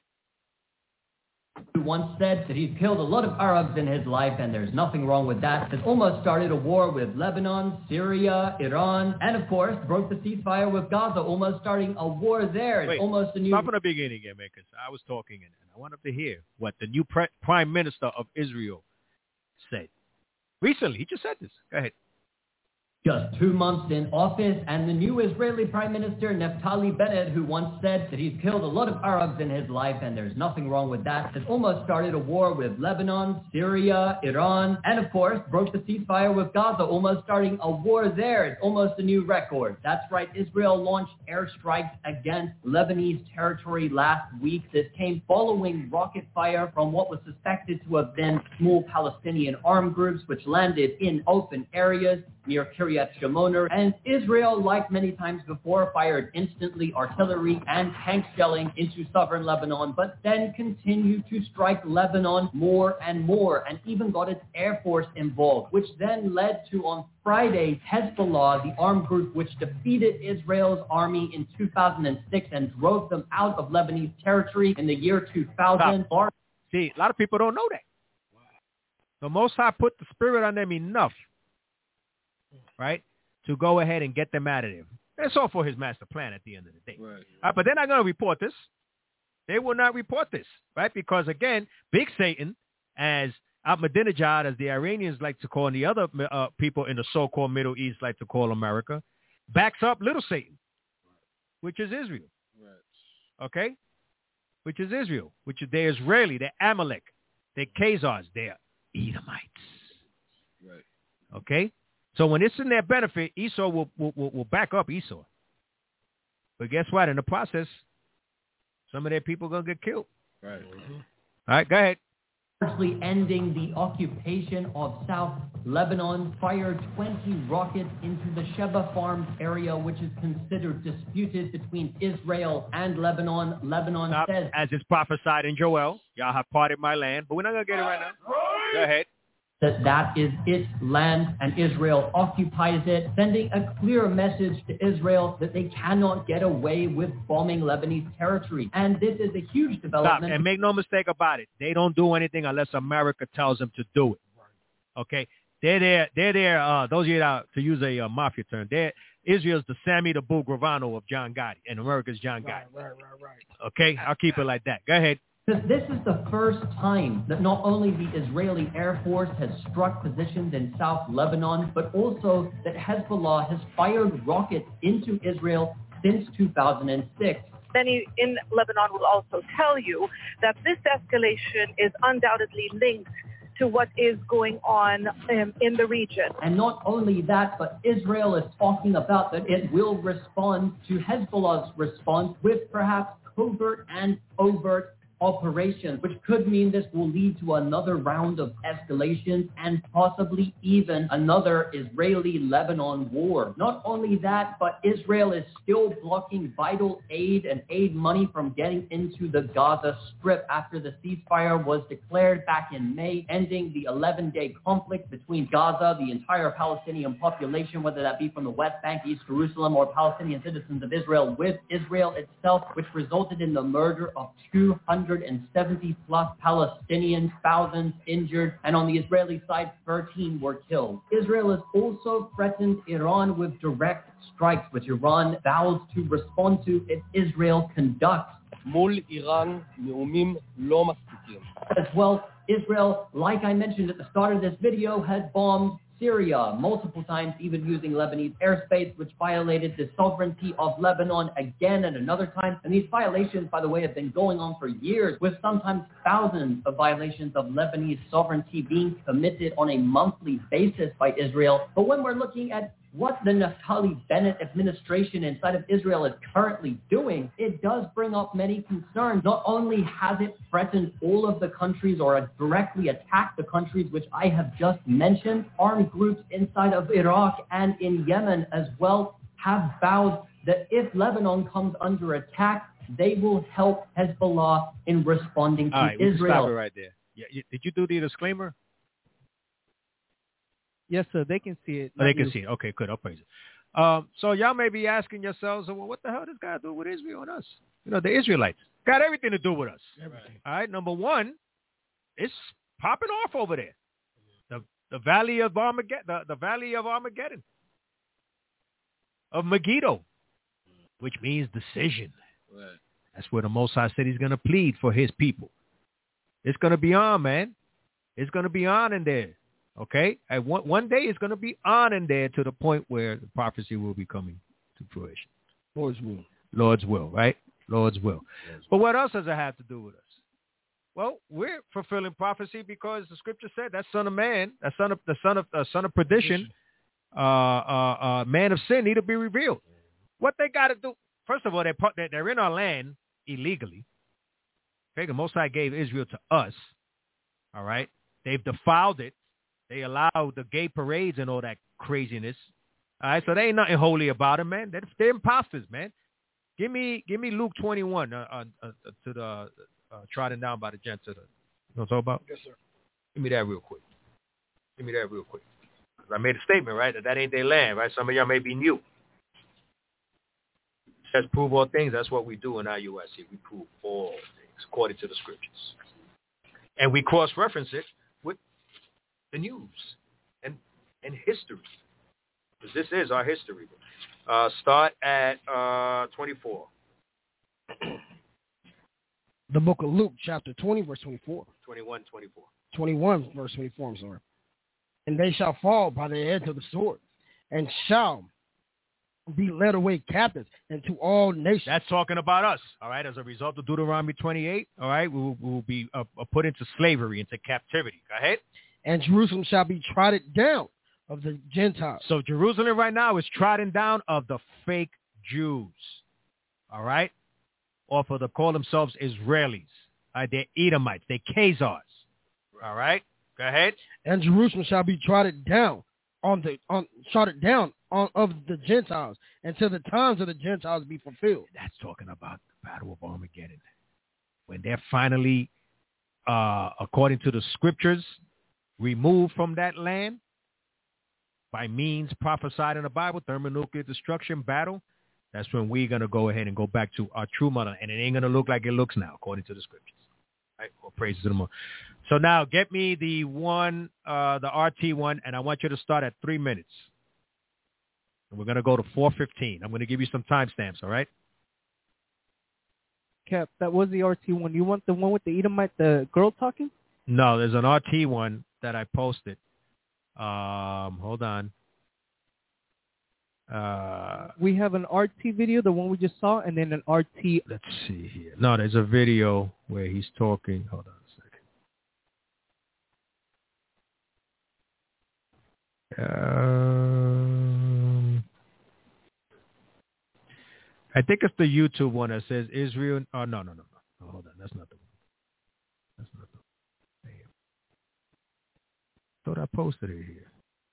who once said that he's killed a lot of Arabs in his life and there's nothing wrong with that, has almost started a war with Lebanon, Syria, Iran, and of course broke the ceasefire with Gaza, almost starting a war there. It's Wait, almost a new... Stop from the beginning again, man, because I was talking and I wanted to hear what the new Prime Minister of Israel said. Recently, he just said this. Go ahead. Just 2 months in office, and the new Israeli Prime Minister Naftali Bennett, who once said that he's killed a lot of Arabs in his life and there's nothing wrong with that, has almost started a war with Lebanon, Syria, Iran, and of course broke the ceasefire with Gaza, almost starting a war there. It's almost a new record. That's right, Israel launched airstrikes against Lebanese territory last week. This came following rocket fire from what was suspected to have been small Palestinian armed groups, which landed in open areas near Kiryat Shimon, and Israel, like many times before, fired instantly artillery and tank shelling into southern Lebanon, but then continued to strike Lebanon more and more, and even got its air force involved, which then led to, on Friday, Hezbollah, the armed group which defeated Israel's army in 2006 and drove them out of Lebanese territory in the year 2000. See, a lot of people don't know that. The Most High put the spirit on them enough, right, to go ahead and get them out of there. That's all for his master plan at the end of the day. Right. But they're not going to report this. They will not report this, right? Because, again, Big Satan, as Ahmadinejad, as the Iranians like to call, and the other people in the so-called Middle East like to call America, backs up Little Satan, which is Israel. Right. Okay? Which is Israel, which is they're Israeli, they're Amalek, they're Khazars, they're Edomites. Right. Okay? So when it's in their benefit, Esau will back up Esau. But guess what? In the process, some of their people are going to get killed. Right. Mm-hmm. All right, go ahead. Largely ending the occupation of South Lebanon, fired 20 rockets into the Sheba Farms area, which is considered disputed between Israel and Lebanon. Lebanon says, as is prophesied in Joel, y'all have parted my land, but we're not going to get it right now. Go ahead. That is its land and Israel occupies it, sending a clear message to Israel that they cannot get away with bombing Lebanese territory. And this is a huge development. Stop. And make no mistake about it. They don't do anything unless America tells them to do it. Okay? They're there, those of you that, to use a mafia term, Israel's the Sammy the Bull Gravano of John Gotti, and America's John Gotti. Right. Okay? I'll keep it like that. Go ahead. Because this is the first time that not only the Israeli Air Force has struck positions in South Lebanon, but also that Hezbollah has fired rockets into Israel since 2006. Many in Lebanon will also tell you that this escalation is undoubtedly linked to what is going on in the region. And not only that, but Israel is talking about that it will respond to Hezbollah's response with perhaps covert and overt operations, which could mean this will lead to another round of escalations and possibly even another Israeli-Lebanon war. Not only that, but Israel is still blocking vital aid and aid money from getting into the Gaza Strip after the ceasefire was declared back in May, ending the 11-day conflict between Gaza, the entire Palestinian population, whether that be from the West Bank, East Jerusalem, or Palestinian citizens of Israel, with Israel itself, which resulted in the murder of 270 plus Palestinians, thousands injured, and on the Israeli side, 13 were killed. Israel has also threatened Iran with direct strikes, which Iran vows to respond to if Israel conducts. מול איראן נאומים לא מספיקים. As well, Israel, like I mentioned at the start of this video, has bombed Syria multiple times, even using Lebanese airspace, which violated the sovereignty of Lebanon again and another time. And these violations, by the way, have been going on for years, with sometimes thousands of violations of Lebanese sovereignty being committed on a monthly basis by Israel. But when we're looking at what the Naftali Bennett administration inside of Israel is currently doing, it does bring up many concerns. Not only has it threatened all of the countries or directly attacked the countries which I have just mentioned, armed groups inside of Iraq and in Yemen as well have vowed that if Lebanon comes under attack, they will help Hezbollah in responding to All right, Israel. Stop it right there. Yeah, did you do the disclaimer? Yes, sir. They can see it. Oh, they can see it. Okay, good. I'll praise it. So y'all may be asking yourselves, well, what the hell does God do with Israel and us? You know, the Israelites got everything to do with us. Everything. All right. Number one, it's popping off over there. The valley of Armageddon, the valley of Armageddon, of Megiddo, which means decision. Right. That's where the Most High said he's going to plead for his people. It's going to be on, man. It's going to be on in there. Okay? And one day it's going to be on in there to the point where the prophecy will be coming to fruition. Lord's will. Lord's will, right? Lord's will. But what else does it have to do with us? Well, we're fulfilling prophecy because the scripture said that son of man, that son of perdition, man of sin need to be revealed. What they got to do? First of all, they're in our land illegally. Okay, the Most High gave Israel to us. All right, they've defiled it. They allowed the gay parades and all that craziness. All right, so there ain't nothing holy about it, man. They're imposters, man. Give me Luke 21 to the trodden down by the Gentiles. You know what I'm talking about? Yes, sir. Give me that real quick. Because I made a statement, right, that ain't their land, right? Some of y'all may be new. It says prove all things. That's what we do in IUIC. We prove all things according to the scriptures. And we cross-reference it with the news and history. Because this is our history. Start at 24. The book of Luke, chapter 20, verse 24. 21, 24. 21, verse 24, I'm sorry. And they shall fall by the edge of the sword, and shall be led away captives into all nations. That's talking about us, all right? As a result of Deuteronomy 28, all right, we will be put into slavery, into captivity. Go ahead. And Jerusalem shall be trodden down of the Gentiles. So Jerusalem right now is trodden down of the fake Jews, all right? Or for the call themselves Israelis. They're Edomites. They're Khazars. All right? Go ahead. And Jerusalem shall be trodden down of the Gentiles until the times of the Gentiles be fulfilled. That's talking about the Battle of Armageddon. When they're finally, according to the scriptures, removed from that land by means prophesied in the Bible, thermonuclear destruction, battle, that's when we're going to go ahead and go back to our true mother. And it ain't going to look like it looks now, according to the scriptures. Right? Well, praises to the Lord. So now get me the one, the RT one, and I want you to start at 3 minutes. And we're going to go to 4:15. I'm going to give you some timestamps, all right? Cap, that was the RT one. You want the one with the Edomite, the girl talking? No, there's an RT one that I posted. Hold on. We have an RT video, the one we just saw, and then an RT. Let's see here. No, there's a video where he's talking. Hold on a second. I think it's the YouTube one that says Israel. Oh, no. Hold on. That's not the one. Damn. Thought I posted it here.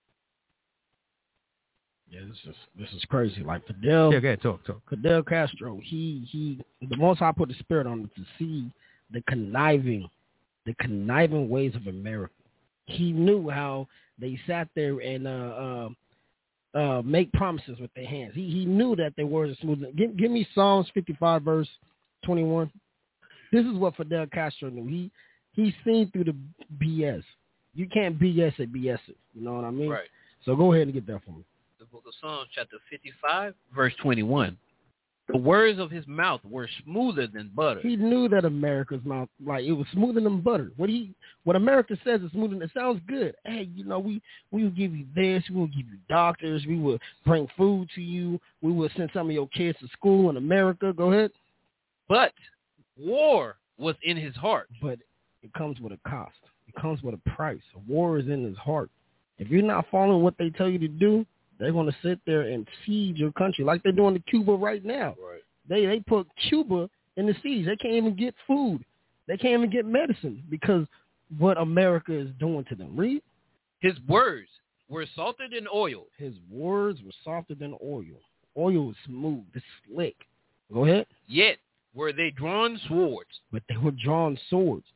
Yeah, this is crazy. Like Fidel. Yeah, go ahead, talk. Fidel Castro. He the Most High put the spirit on him to see the conniving ways of America. He knew how they sat there and make promises with their hands. He knew that their words are smooth. Give me Psalms 55 verse 21. This is what Fidel Castro knew. He's seen through the BS. You can't BS it, BS it. You know what I mean? Right. So go ahead and get that for me. The book of Psalms, chapter 55, verse 21. The words of his mouth were smoother than butter. He knew that America's mouth, like it was smoother than butter. What America says is smoother than, it sounds good. Hey, we will give you this. We will give you doctors. We will bring food to you. We will send some of your kids to school in America. Go ahead. But war was in his heart. But it comes with a cost. It comes with a price. War is in his heart. If you're not following what they tell you to do, they're going to sit there and siege your country like they're doing to Cuba right now. Right. They put Cuba in the siege. They can't even get food. They can't even get medicine because what America is doing to them. Read. His words were salted in oil. His words were softer than oil. Oil is smooth. It's slick. Go ahead. Yet were they drawn swords. But they were drawn swords.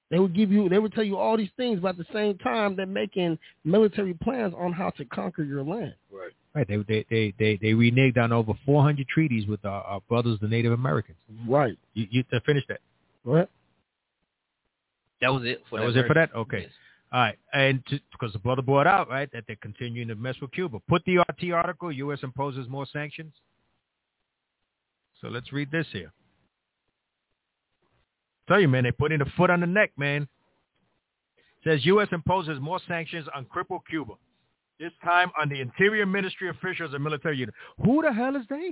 They would tell you all these things, but at the same time, they're making military plans on how to conquer your land. Right. Right. They reneged on over 400 treaties with our brothers, the Native Americans. Right. You finish that. What? That was it. That was it for that? Okay. Yes. All right. And because the brother brought out, right, that they're continuing to mess with Cuba. Put the RT article, U.S. imposes more sanctions. So let's read this here. Tell you, man, they put in a foot on the neck, man. Says U.S. imposes more sanctions on crippled Cuba. This time on the Interior Ministry officials and military unit. Who the hell is they?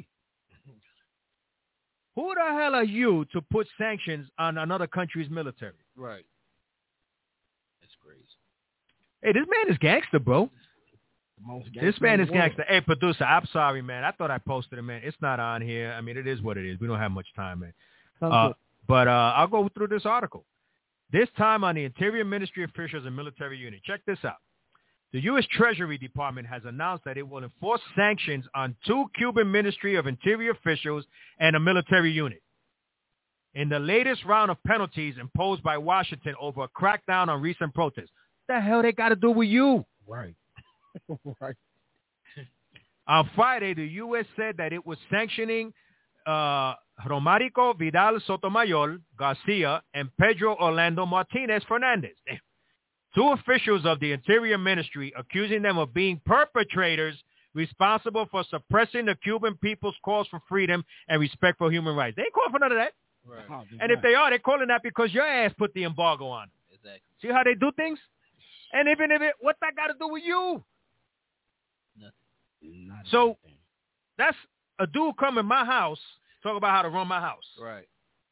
Who the hell are you to put sanctions on another country's military? Right. That's crazy. Hey, this man is gangster, bro. This man is gangster. Hey, producer, I'm sorry, man. I thought I posted it, man. It's not on here. I mean, it is what it is. We don't have much time, man. But I'll go through this article. This time on the Interior Ministry officials and military unit. Check this out. The U.S. Treasury Department has announced that it will enforce sanctions on 2 Cuban Ministry of Interior officials and a military unit in the latest round of penalties imposed by Washington over a crackdown on recent protests. What the hell they got to do with you? Right. Right. On Friday, the U.S. said that it was sanctioning Romarico Vidal Sotomayor Garcia and Pedro Orlando Martinez Fernandez, 2 officials of the Interior Ministry, accusing them of being perpetrators responsible for suppressing the Cuban people's calls for freedom and respect for human rights. They ain't calling for none of that. Right. And if they are, they're calling that because your ass put the embargo on. Exactly. See how they do things? And even if what's that got to do with you? Nothing. So that's a dude come in my house, talk about how to run my house. Right.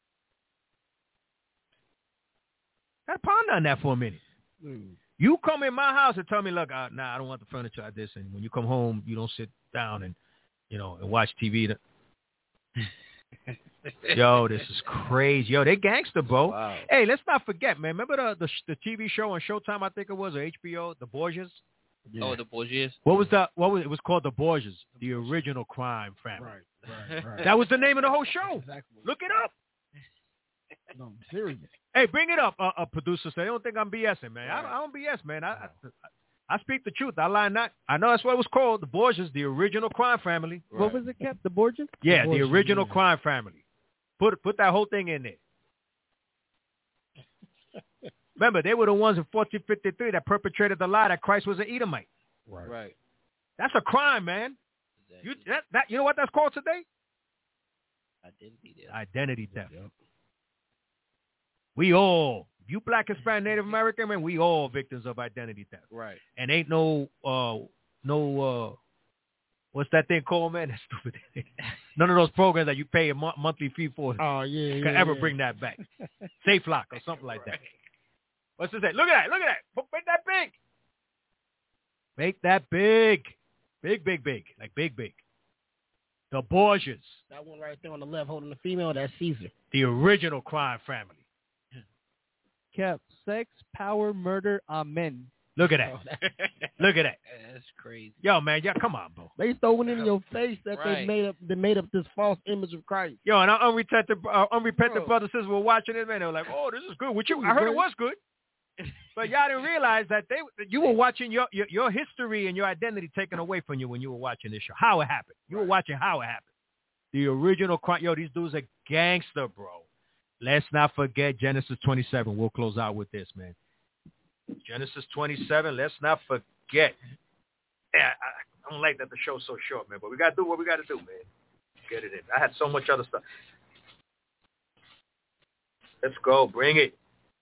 Gotta ponder on that for a minute. You come in my house and tell me, look, I don't want the furniture like this. And when you come home, you don't sit down and, and watch TV. Yo, this is crazy. Yo, they gangster, bro. Wow. Hey, let's not forget, man. Remember the TV show on Showtime, I think it was, or HBO, The Borgias? Yeah. Oh, The Borgias. It was called The Borgias, the original crime family. Right. That was the name of the whole show. Exactly. Look it up. No, I'm serious. Hey, bring it up, producer. So they don't think I'm BSing, man. Right. I don't BS, man. I speak the truth. I lie not. I know that's what it was called, The Borgias, the original crime family. Right. What was it, Cap? The Borgias? Yeah, the original crime family. Put that whole thing in there. Remember, they were the ones in 1453 that perpetrated the lie that Christ was an Edomite. Right. That's a crime, man. Exactly. You know what that's called today? Identity theft. Yep. We all, you Black, Hispanic, Native American, man, we all victims of identity theft. Right. And ain't no, what's that thing called, man? That's stupid. None of those programs that you pay a monthly fee for can ever bring that back. SafeLock or something like that. What's this say? Look at that. Make that big. Make that big. Big. Like big. The Borgias. That one right there on the left holding the female, that's Caesar. The original crime family. Kept sex, power, murder, amen. Look at that. Look at that. That's crazy. Yo, man, come on, bro. They throwing in your face that they made up this false image of Christ. Yo, and our unrepentant brothers and sisters were watching it, man. They were like, "Oh, this is good." I heard it was good, but y'all didn't realize that you were watching your history and your identity taken away from you when you were watching this show. How it happened. You were watching how it happened. The original crime. Yo, these dudes are gangster, bro. Let's not forget Genesis 27. We'll close out with this, man. Genesis 27. Let's not forget. Yeah, I don't like that the show's so short, man, but we got to do what we got to do, man. Get it in. I had so much other stuff. Let's go. Bring it.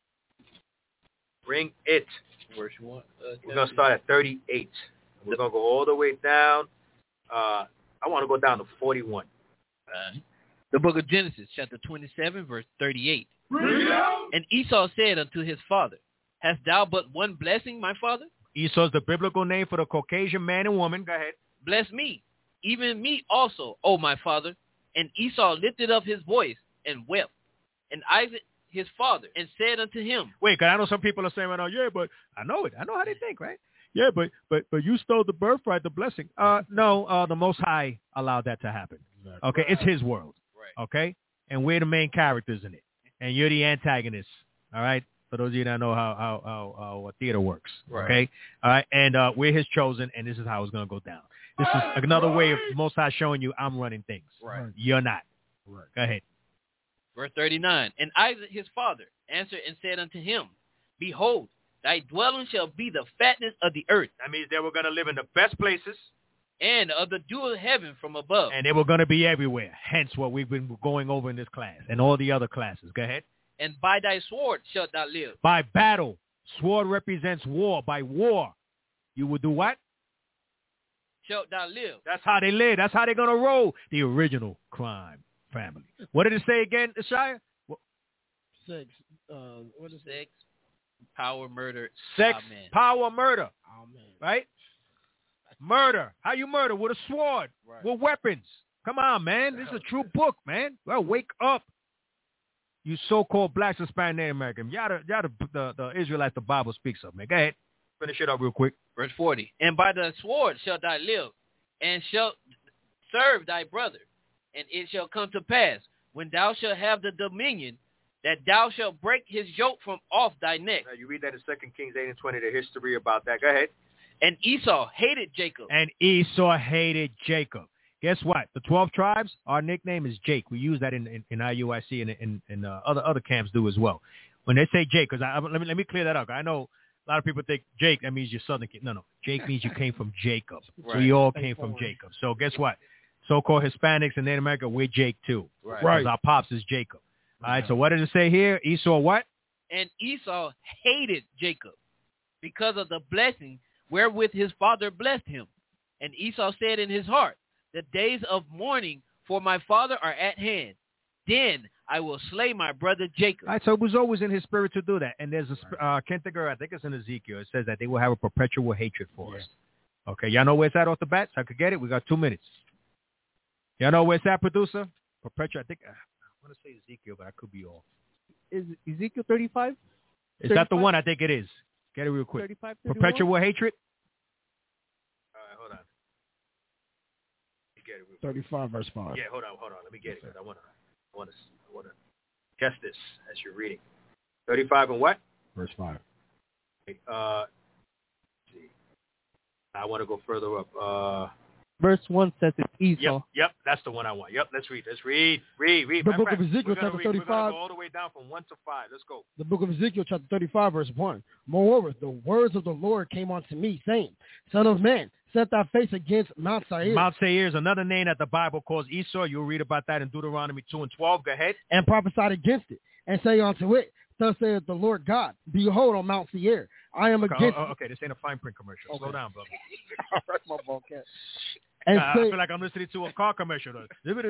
Verse 1. We're going to start at 38. We're going to go all the way down. I want to go down to 41. The book of Genesis, chapter 27, verse 38. And Esau said unto his father, hast thou but one blessing, my father? Esau is the biblical name for the Caucasian man and woman. Go ahead. Bless me, even me also, O my father. And Esau lifted up his voice and wept. And Isaac his father and said unto him. Wait, because I know some people are saying right now, yeah, but I know it. I know how they think, right? Yeah, but you stole the birthright, the blessing. No, the Most High allowed that to happen. Okay, it's his world. Okay, and we're the main characters in it, and you're the antagonist. All right, For those of you that know how theater works. Right. Okay? All right. And we're his chosen, and this is how it's going to go down. This is another way of Most High showing you I'm running things. Right. You're not. Right. Go ahead. Verse 39. And Isaac his father answered and said unto him, Behold, thy dwelling shall be the fatness of the earth. That means they were going to live in the best places. And of the dew of heaven from above. And they were going to be everywhere. Hence what we've been going over in this class and all the other classes. Go ahead. And by thy sword shalt thou live. By battle. Sword represents war. By war. You will do what? Shalt thou live. That's how they live. That's how they're going to roll. The original crime family. What did it say again, Shia? Sex. What is sex, power, murder. Sex, Amen. power, murder. Amen. Right? Murder. How you murder? With a sword. Right. With weapons. Come on, man. This is a true book, man. Well, wake up. You so-called blacks, Hispanic, Native American. Y'all the Israelites the Bible speaks of, man. Go ahead. Finish it up real quick. Verse 40. And by the sword shalt thou live, and shalt serve thy brother. And it shall come to pass, when thou shalt have the dominion, that thou shalt break his yoke from off thy neck. Now, you read that in 2 Kings 8 and 20, the history about that. Go ahead. And Esau hated Jacob. And Esau hated Jacob. Guess what? The 12 tribes, our nickname is Jake. We use that in IUIC and other camps do as well. When they say Jake, because let me clear that up. I know a lot of people think Jake, that means you're Southern kid. No. Jake means you came from Jacob. Right. So we all came from Jacob. So guess what? So-called Hispanics and Native America, we're Jake too. Right. Because our pops is Jacob. All right, so what did it say here? Esau what? And Esau hated Jacob because of the blessing wherewith his father blessed him. And Esau said in his heart, the days of mourning for my father are at hand. Then I will slay my brother Jacob. All right, so it was always in his spirit to do that. And there's I can't think of, I think it's in Ezekiel. It says that they will have a perpetual hatred for us. Okay, y'all know where it's at off the bat? So I could get it? We got 2 minutes. Y'all know where it's at, producer? Perpetual, I think, I want to say Ezekiel, but I could be off. Is Ezekiel 35? Is that the one? I think it is. Get it real quick. 35, 31? Perpetual hatred? All right, hold on. Get it real quick. 35 verse 5. Yeah, hold on. Let me get it. I want to test this as you're reading. 35 and what? Verse 5. See. I want to go further up. Verse 1 says it's Esau. Yep, that's the one I want. Yep, let's read. Read. The book of Ezekiel, chapter 35. We're going to go all the way down from 1 to 5. Let's go. The book of Ezekiel, chapter 35, verse 1. Moreover, the words of the Lord came unto me, saying, Son of man, set thy face against Mount Seir. Mount Seir is another name that the Bible calls Esau. You'll read about that in Deuteronomy 2 and 12. Go ahead. And prophesied against it, and say unto it, Thus saith the Lord God, Behold on Mount Seir, I am against Okay, this ain't a fine print commercial. Okay. Slow down, brother. All right, my ball cat. And I feel like I'm listening to a car commercial. No,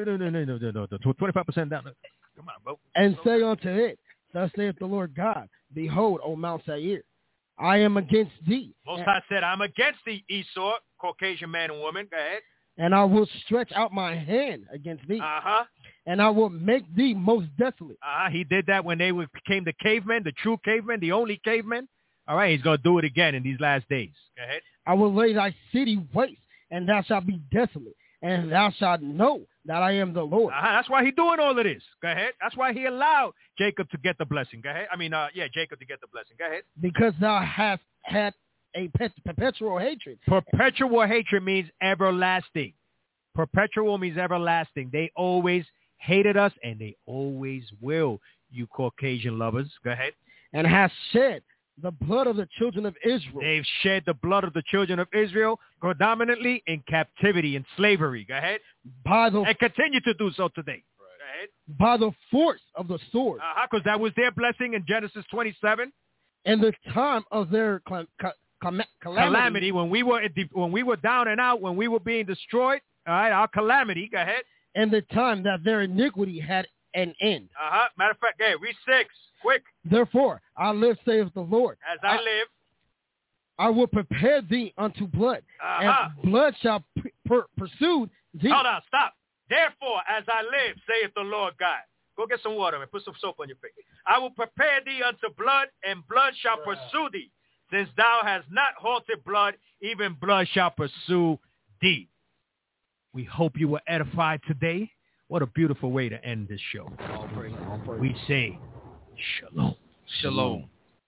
25% down. Come on, bro. And say unto it, Thus saith the Lord God, Behold, O Mount Seir, I am against thee. Most High said, I'm against thee, Esau, Caucasian man and woman. Go ahead. And I will stretch out my hand against thee. And I will make thee most desolate. He did that when they became the cavemen, the true cavemen, the only cavemen. All right, he's going to do it again in these last days. Go ahead. I will lay thy city waste, and thou shalt be desolate, and thou shalt know that I am the Lord. That's why he's doing all of this. Go ahead. That's why he allowed Jacob to get the blessing. Go ahead. Jacob to get the blessing. Go ahead. Because thou hast had a perpetual hatred. Perpetual hatred means everlasting. Perpetual means everlasting. They always hated us, and they always will, you Caucasian lovers. Go ahead. And hast shed the blood of the children of Israel. They've shed the blood of the children of Israel predominantly in captivity and slavery. Go ahead. And continue to do so today. Go ahead. By the force of the sword. Because that was their blessing in Genesis 27. In the time of their calamity. When we were down and out, when we were being destroyed. All right, our calamity. Go ahead. And the time that their iniquity had an end. Matter of fact, read 6. Quick. Therefore, I live, saith the Lord. As I live. I will prepare thee unto blood, and blood shall pursue thee. Hold on, stop. Therefore, as I live, saith the Lord God. Go get some water and put some soap on your face. I will prepare thee unto blood, and blood shall pursue thee. Since thou hast not halted blood, even blood shall pursue thee. We hope you were edified today. What a beautiful way to end this show. We say, Shalom. Shalom.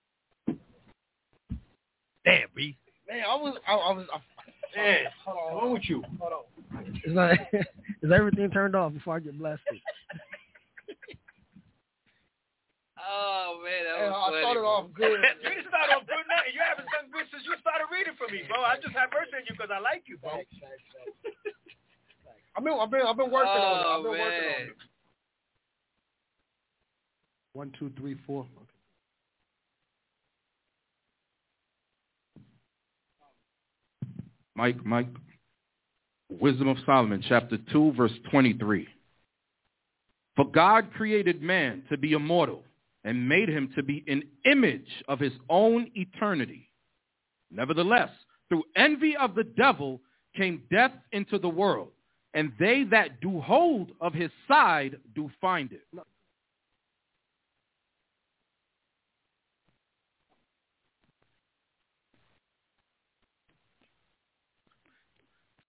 Damn, B. Man, I was. Man, hold on. What's wrong with you? Hold on. It's like, is everything turned off before I get blasted? Oh, man, that was I started off good. You started off good now. You haven't done good since you started reading for me, bro. I just have mercy on you because I like you, bro. I've been working on it. I've been working on it. 1, 2, 3, 4. Okay. Mike. Wisdom of Solomon, chapter 2, verse 23. For God created man to be immortal and made him to be an image of his own eternity. Nevertheless, through envy of the devil came death into the world, and they that do hold of his side do find it.